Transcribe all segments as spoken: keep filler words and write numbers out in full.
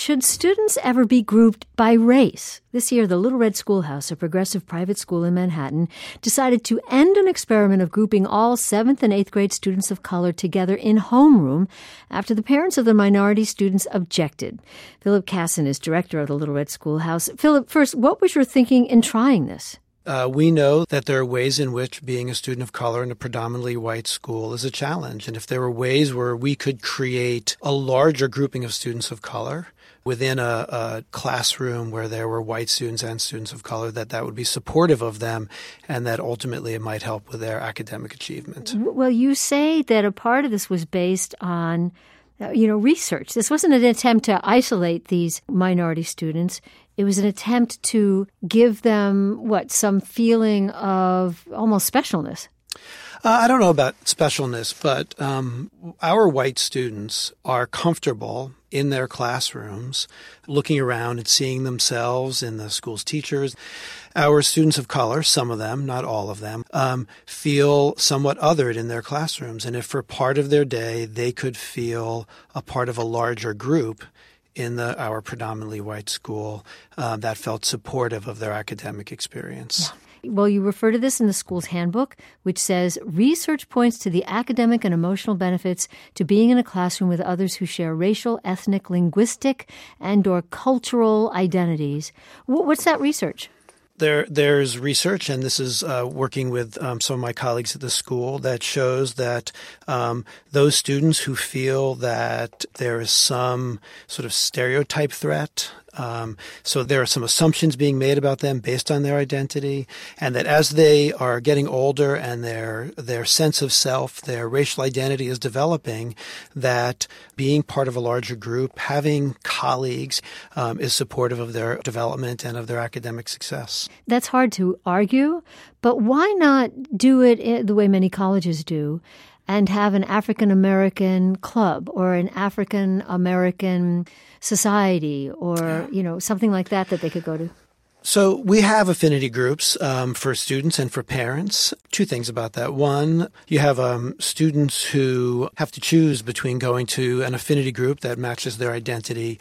should students ever be grouped by race? This year, the Little Red Schoolhouse, a progressive private school in Manhattan, decided to end an experiment of grouping all seventh and eighth grade students of color together in homeroom after the parents of the minority students objected. Philip Casson is director of the Little Red Schoolhouse. Philip, first, what was your thinking in trying this? Uh, we know that there are ways in which being a student of color in a predominantly white school is a challenge. And if there were ways where we could create a larger grouping of students of color within a, a classroom where there were white students and students of color, that that would be supportive of them and that ultimately it might help with their academic achievement. Well, you say that a part of this was based on you know, research. This wasn't an attempt to isolate these minority students. It was an attempt to give them, what, some feeling of almost specialness. Uh, I don't know about specialness, but um, our white students are comfortable in their classrooms, looking around and seeing themselves in the school's teachers. Our students of color, some of them, not all of them, um, feel somewhat othered in their classrooms. And if for part of their day they could feel a part of a larger group in the our predominantly white school, uh, that felt supportive of their academic experience. Yeah. Well, you refer to this in the school's handbook, which says, research points to the academic and emotional benefits to being in a classroom with others who share racial, ethnic, linguistic, and or cultural identities. What's that research? There, there's research, and this is uh, working with um, some of my colleagues at the school, that shows that um, those students who feel that there is some sort of stereotype threat, um, so there are some assumptions being made about them based on their identity, and that as they are getting older and their their sense of self, their racial identity is developing, that being part of a larger group, having colleagues, um, is supportive of their development and of their academic success. That's hard to argue, but why not do it the way many colleges do and have an African-American club or an African-American society or, you know, something like that that they could go to? So we have affinity groups um, for students and for parents. Two things about that. One, you have um, students who have to choose between going to an affinity group that matches their identity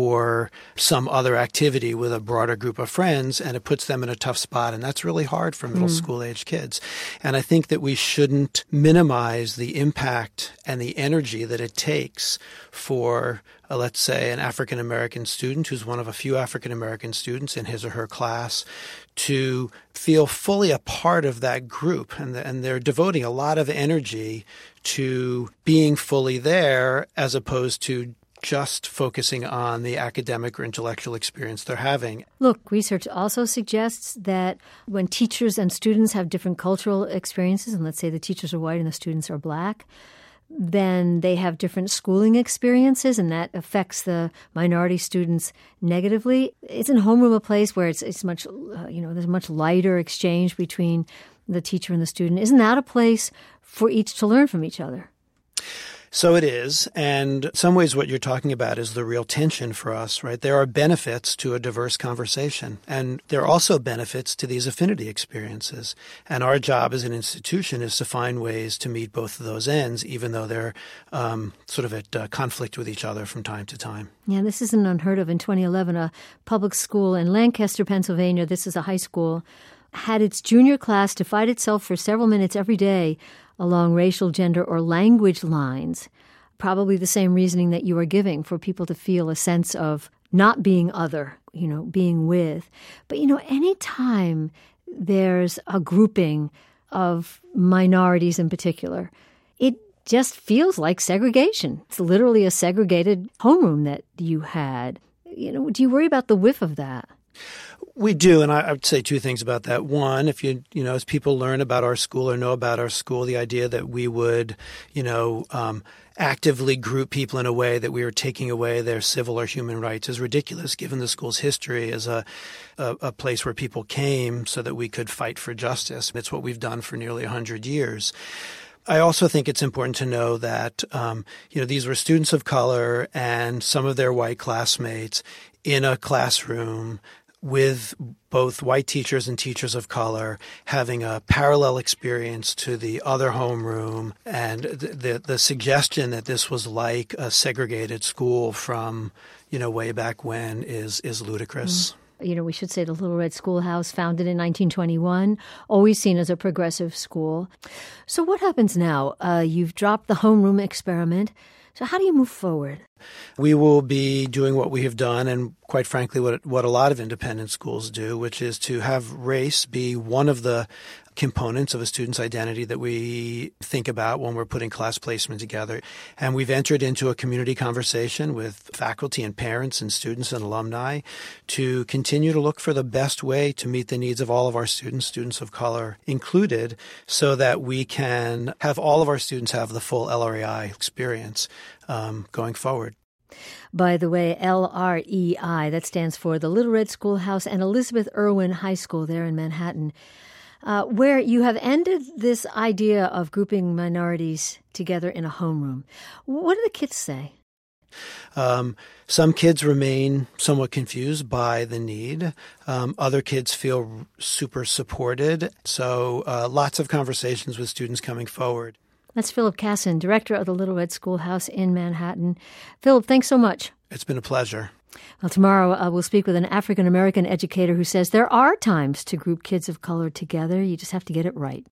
or some other activity with a broader group of friends, and it puts them in a tough spot. And that's really hard for middle mm. school age kids. And I think that we shouldn't minimize the impact and the energy that it takes for Uh, let's say, an African-American student who's one of a few African-American students in his or her class to feel fully a part of that group. And, the, and they're devoting a lot of energy to being fully there as opposed to just focusing on the academic or intellectual experience they're having. Look, research also suggests that when teachers and students have different cultural experiences, and let's say the teachers are white and the students are black, then they have different schooling experiences, and that affects the minority students negatively. Isn't homeroom a place where it's it's much, uh, you know, there's much lighter exchange between the teacher and the student? Isn't that a place for each to learn from each other? So it is. And in some ways what you're talking about is the real tension for us, right? There are benefits to a diverse conversation, and there are also benefits to these affinity experiences. And our job as an institution is to find ways to meet both of those ends, even though they're um, sort of at uh, conflict with each other from time to time. Yeah, this isn't unheard of. In twenty eleven, a public school in Lancaster, Pennsylvania, this is a high school, had its junior class to fight itself for several minutes every day along racial, gender, or language lines. Probably the same reasoning that you are giving for people to feel a sense of not being other, you know, being with. But, you know, any time there's a grouping of minorities in particular, it just feels like segregation. It's literally a segregated homeroom that you had. You know, do you worry about the whiff of that? We do, and I, I would say two things about that. One, if you, you know, as people learn about our school or know about our school, the idea that we would, you know, um, actively group people in a way that we were taking away their civil or human rights is ridiculous, given the school's history as a, a, a place where people came so that we could fight for justice. It's what we've done for nearly one hundred years. I also think it's important to know that, um, you know, these were students of color and some of their white classmates in a classroom with both white teachers and teachers of color having a parallel experience to the other homeroom, and the, the the suggestion that this was like a segregated school from, you know, way back when is is ludicrous. Mm. You know, we should say the Little Red Schoolhouse, founded in nineteen twenty-one, always seen as a progressive school. So what happens now? Uh, you've dropped the homeroom experiment. So how do you move forward? We will be doing what we have done, and quite frankly, what what a lot of independent schools do, which is to have race be one of the components of a student's identity that we think about when we're putting class placement together. And we've entered into a community conversation with faculty and parents and students and alumni to continue to look for the best way to meet the needs of all of our students, students of color included, so that we can have all of our students have the full L R E I experience um, going forward. By the way, L R E I, that stands for the Little Red Schoolhouse and Elizabeth Irwin High School there in Manhattan, uh, where you have ended this idea of grouping minorities together in a homeroom. What do the kids say? Um, some kids remain somewhat confused by the need. Um, other kids feel super supported. So uh, lots of conversations with students coming forward. That's Philip Casson, director of the Little Red Schoolhouse in Manhattan. Philip, thanks so much. It's been a pleasure. Well, tomorrow uh, we'll speak with an African-American educator who says there are times to group kids of color together. You just have to get it right.